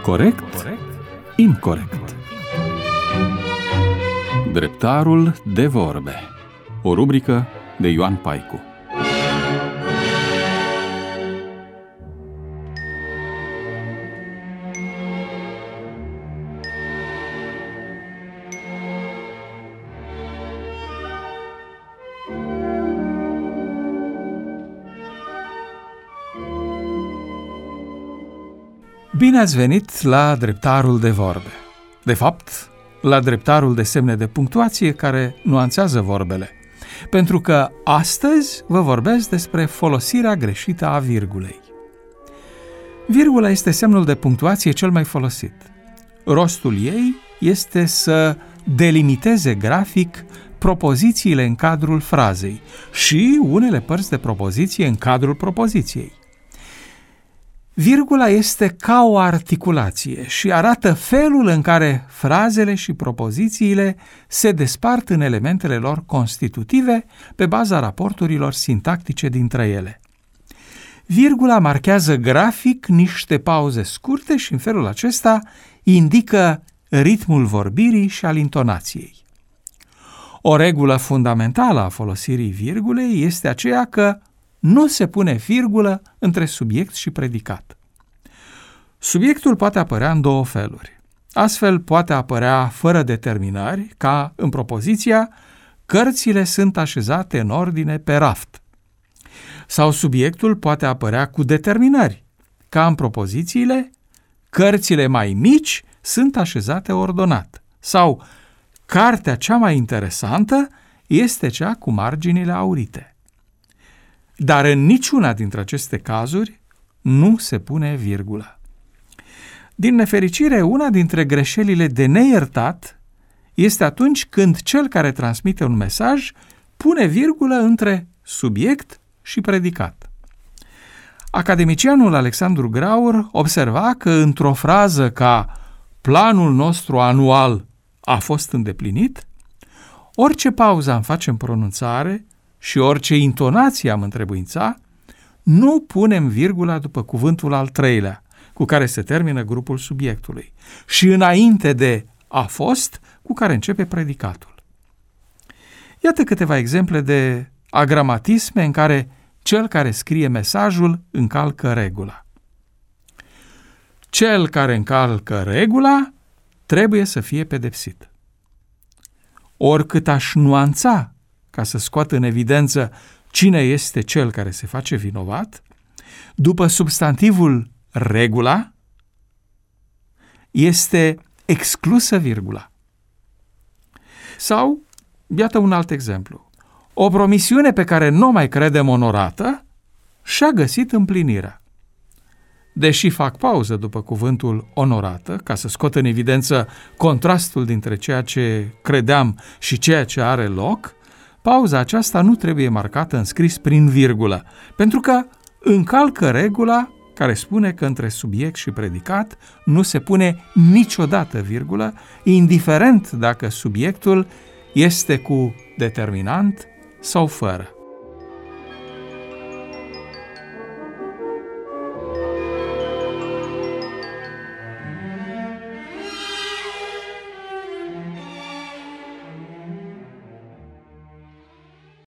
Corect? Incorect. Dreptarul de vorbe. O rubrică de Ioan Paicu. Bine ați venit la dreptarul de vorbe. De fapt, la dreptarul de semne de punctuație care nuanțează vorbele. Pentru că astăzi vă vorbesc despre folosirea greșită a virgulei. Virgula este semnul de punctuație cel mai folosit. Rostul ei este să delimiteze grafic propozițiile în cadrul frazei și unele părți de propoziție în cadrul propoziției. Virgula este ca o articulație și arată felul în care frazele și propozițiile se despart în elementele lor constitutive pe baza raporturilor sintactice dintre ele. Virgula marchează grafic niște pauze scurte și în felul acesta indică ritmul vorbirii și al intonației. O regulă fundamentală a folosirii virgulei este aceea că nu se pune virgulă între subiect și predicat. Subiectul poate apărea în două feluri. Astfel poate apărea fără determinări, ca în propoziția "cărțile sunt așezate în ordine pe raft". Sau subiectul poate apărea cu determinări, ca în propozițiile "cărțile mai mici sunt așezate ordonat". Sau "cartea cea mai interesantă este cea cu marginile aurite". Dar în niciuna dintre aceste cazuri nu se pune virgulă. Din nefericire, una dintre greșelile de neiertat este atunci când cel care transmite un mesaj pune virgulă între subiect și predicat. Academicianul Alexandru Graur observa că într-o frază ca "planul nostru anual a fost îndeplinit", orice pauză am face în pronunțare și orice intonație am întrebuința, nu punem virgula după cuvântul al treilea, cu care se termină grupul subiectului, și înainte de "a fost", cu care începe predicatul. Iată câteva exemple de agramatisme în care cel care scrie mesajul încalcă regula. Cel care încalcă regula trebuie să fie pedepsit. Oricât aș nuanța ca să scoată în evidență cine este cel care se face vinovat, după substantivul regula este exclusă virgula. Sau, iată un alt exemplu. O promisiune pe care nu mai credem onorată și-a găsit împlinirea. Deși fac pauză după cuvântul onorată, ca să scot în evidență contrastul dintre ceea ce credeam și ceea ce are loc, pauza aceasta nu trebuie marcată în scris prin virgulă, pentru că încalcă regula care spune că între subiect și predicat nu se pune niciodată virgulă, indiferent dacă subiectul este cu determinant sau fără.